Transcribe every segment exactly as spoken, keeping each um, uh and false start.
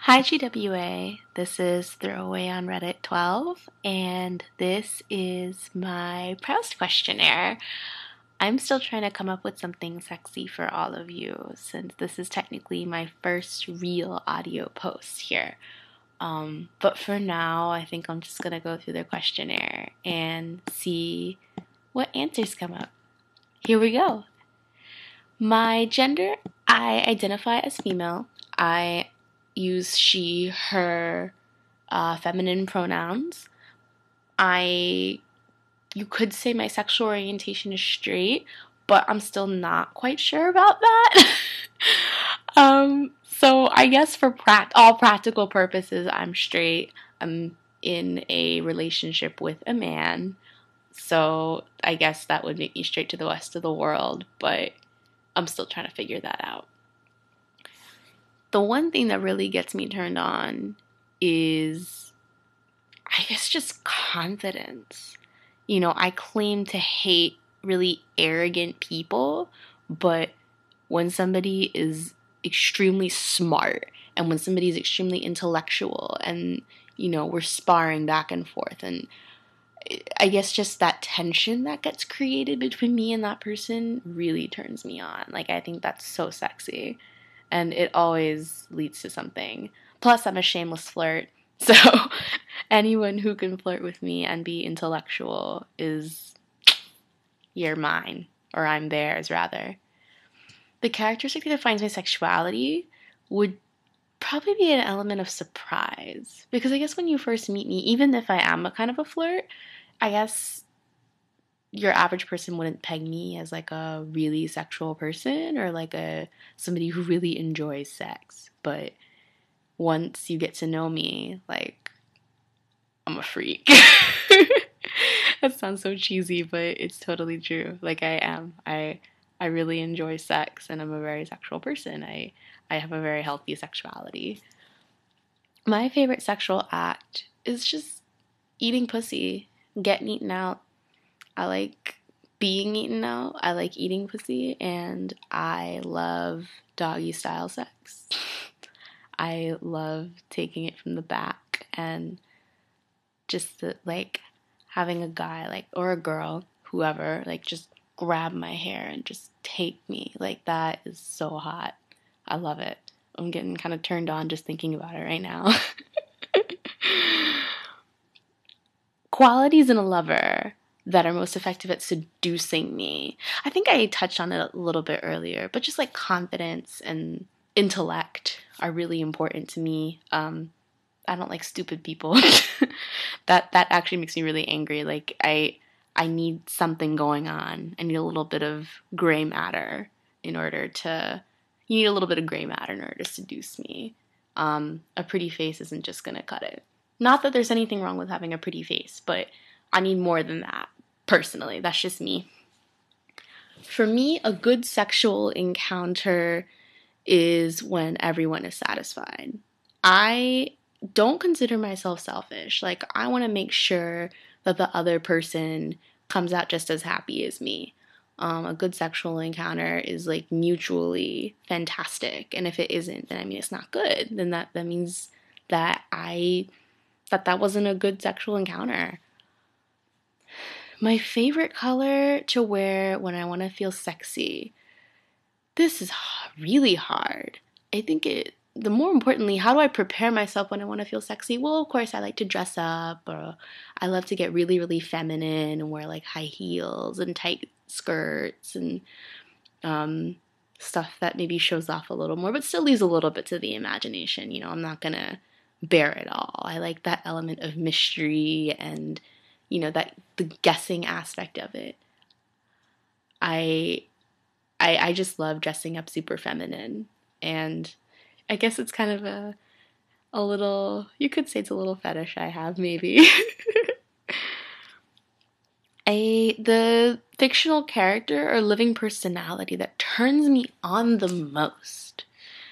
Hi G W A, this is Throwaway on Reddit twelve, and this is my Proust questionnaire. I'm still trying to come up with something sexy for all of you, since this is technically my first real audio post here. Um, but for now, I think I'm just going to go through the questionnaire and see what answers come up. Here we go. My gender, I identify as female. I use she, her, uh, feminine pronouns. I, you could say my sexual orientation is straight, but I'm still not quite sure about that. um, so I guess for pra- all practical purposes, I'm straight. I'm in a relationship with a man. So I guess that would make me straight to the rest of the world, but I'm still trying to figure that out. The one thing that really gets me turned on is, I guess, just confidence. You know, I claim to hate really arrogant people, but when somebody is extremely smart and when somebody is extremely intellectual and, you know, we're sparring back and forth, and I guess just that tension that gets created between me and that person really turns me on. Like, I think that's so sexy. And it always leads to something. Plus, I'm a shameless flirt. So anyone who can flirt with me and be intellectual is, you're mine. Or I'm theirs, rather. The characteristic that defines my sexuality would probably be an element of surprise. Because I guess when you first meet me, even if I am a kind of a flirt, I guess your average person wouldn't peg me as like a really sexual person or like a somebody who really enjoys sex. But once you get to know me, like, I'm a freak. That sounds so cheesy, but it's totally true. Like, I am. I I really enjoy sex, and I'm a very sexual person. I I have a very healthy sexuality. My favorite sexual act is just eating pussy, getting eaten out. I like being eaten out. I like eating pussy, and I love doggy style sex. I love taking it from the back and just the, like having a guy like or a girl, whoever, like just grab my hair and just take me. Like, that is so hot. I love it. I'm getting kind of turned on just thinking about it right now. Qualities in a lover that are most effective at seducing me. I think I touched on it a little bit earlier, but just like confidence and intellect are really important to me. Um, I don't like stupid people. that that actually makes me really angry. Like, I I need something going on. I need a little bit of gray matter in order to. You need a little bit of gray matter in order to seduce me. Um, a pretty face isn't just gonna cut it. Not that there's anything wrong with having a pretty face, but I need more than that, personally. That's just me. For me, a good sexual encounter is when everyone is satisfied. I don't consider myself selfish. Like, I want to make sure that the other person comes out just as happy as me. Um, a good sexual encounter is, like, mutually fantastic. And if it isn't, then I mean, it's not good. Then that, that means that I... that that wasn't a good sexual encounter. My favorite color to wear when I want to feel sexy. This is really hard. I think it, the more importantly, how do I prepare myself when I want to feel sexy? Well, of course, I like to dress up, or I love to get really, really feminine and wear like high heels and tight skirts and um, stuff that maybe shows off a little more, but still leaves a little bit to the imagination. You know, I'm not going to bear it all. I like that element of mystery and, you know, that the guessing aspect of it. I, I, I just love dressing up super feminine, and I guess it's kind of a, a little, you could say it's a little fetish I have, maybe. a, the fictional character or living personality that turns me on the most.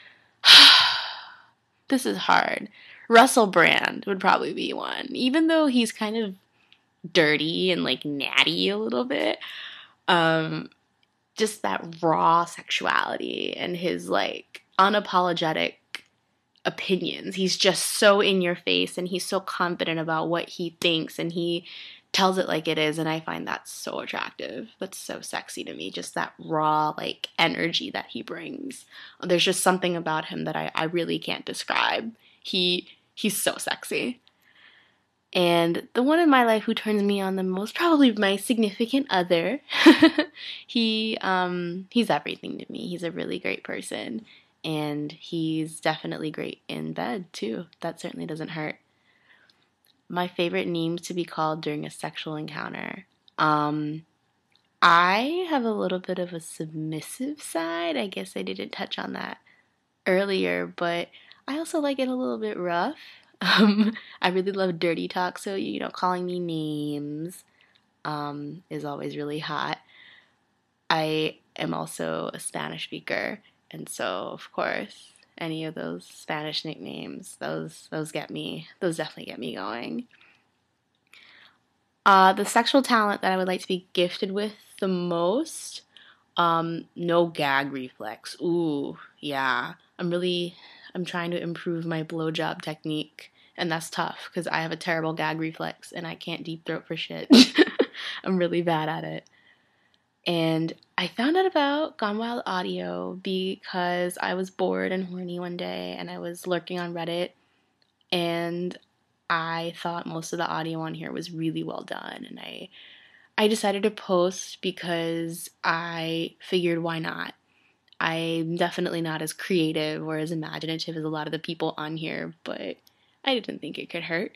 This is hard. Russell Brand would probably be one. Even though he's kind of dirty and like natty a little bit, um, just that raw sexuality and his like unapologetic opinions. He's just so in your face, and he's so confident about what he thinks, and he tells it like it is, and I find that so attractive. That's so sexy to me, just that raw, like, energy that he brings. There's just something about him that I, I really can't describe. He he's so sexy. And the one in my life who turns me on the most, probably my significant other. he um he's everything to me. He's a really great person, and he's definitely great in bed too. That certainly doesn't hurt. My favorite names to be called during a sexual encounter. Um, I have a little bit of a submissive side. I guess I didn't touch on that earlier, but I also like it a little bit rough. Um, I really love dirty talk, so, you know, calling me names um, is always really hot. I am also a Spanish speaker, and so, of course, any of those Spanish nicknames, those those get me, those definitely get me going. Uh, the sexual talent that I would like to be gifted with the most, um, no gag reflex. Ooh, yeah. I'm really, I'm trying to improve my blowjob technique, and that's tough because I have a terrible gag reflex and I can't deep throat for shit. I'm really bad at it. And I found out about Gone Wild Audio because I was bored and horny one day, and I was lurking on Reddit, and I thought most of the audio on here was really well done, and I I decided to post because I figured, why not? I'm definitely not as creative or as imaginative as a lot of the people on here, but I didn't think it could hurt.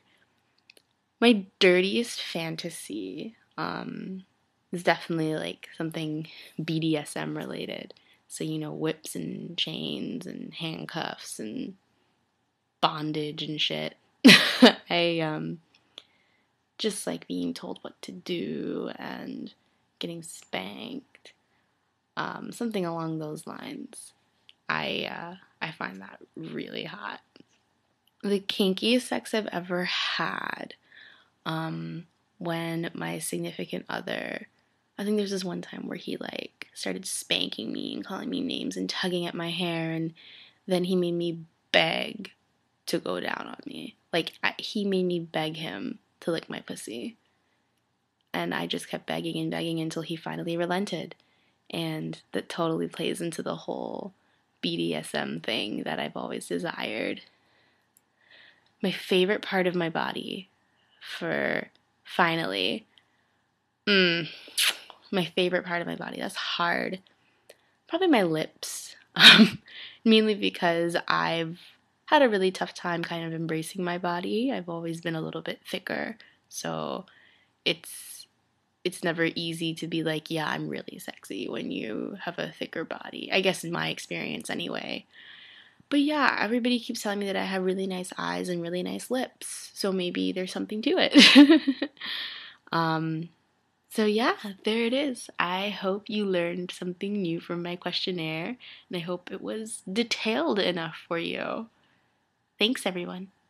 My dirtiest fantasy um, is definitely like something B D S M related. So, you know, whips and chains and handcuffs and bondage and shit. I um just like being told what to do and getting spanked. Um, something along those lines. I uh, I find that really hot. The kinkiest sex I've ever had, um, when my significant other, I think there's this one time where he like started spanking me and calling me names and tugging at my hair, and then he made me beg to go down on me. Like, I, he made me beg him to lick my pussy. And I just kept begging and begging until he finally relented. And that totally plays into the whole B D S M thing that I've always desired. My favorite part of my body for finally, mm, my favorite part of my body, that's hard. Probably my lips. Um, mainly because I've had a really tough time kind of embracing my body. I've always been a little bit thicker, so it's it's never easy to be like, yeah, I'm really sexy when you have a thicker body. I guess in my experience anyway. But yeah, everybody keeps telling me that I have really nice eyes and really nice lips, so maybe there's something to it. um, so yeah, there it is. I hope you learned something new from my questionnaire, and I hope it was detailed enough for you. Thanks, everyone.